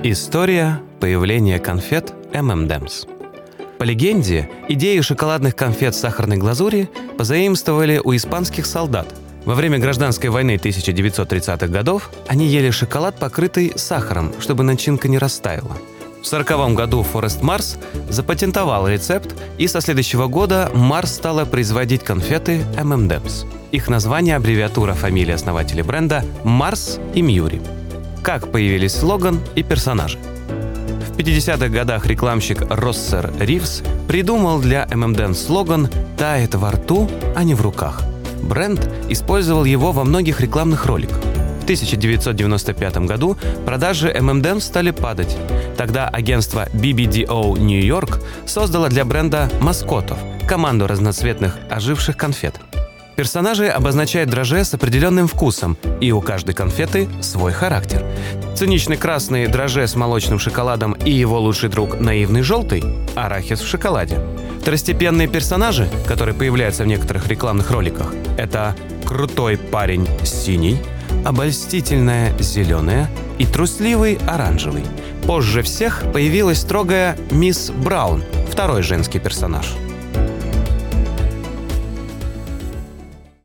История появления конфет M&M's. По легенде, идею шоколадных конфет с сахарной глазури позаимствовали у испанских солдат. Во время гражданской войны 1930-х годов они ели шоколад, покрытый сахаром, чтобы начинка не растаяла. В 1940 году Форест Марс запатентовал рецепт, и со следующего года Марс стала производить конфеты M&M's. Их название – аббревиатура фамилии основателей бренда Марс и Мьюри. Как появились слоган и персонажи? В 50-х годах рекламщик Россер Ривз придумал для M&M's слоган «Тает во рту, а не в руках». Бренд использовал его во многих рекламных роликах. В 1995 году продажи M&M's стали падать. Тогда агентство BBDO New York создало для бренда маскотов – команду разноцветных оживших конфет. Персонажи обозначают дрожжи с определенным вкусом, и у каждой конфеты свой характер. Циничный красный дрожжи с молочным шоколадом и его лучший друг наивный желтый – арахис в шоколаде. Второстепенные персонажи, которые появляются в некоторых рекламных роликах, это крутой парень синий, обольстительная зеленая и трусливый оранжевый. Позже всех появилась строгая мисс Браун, второй женский персонаж.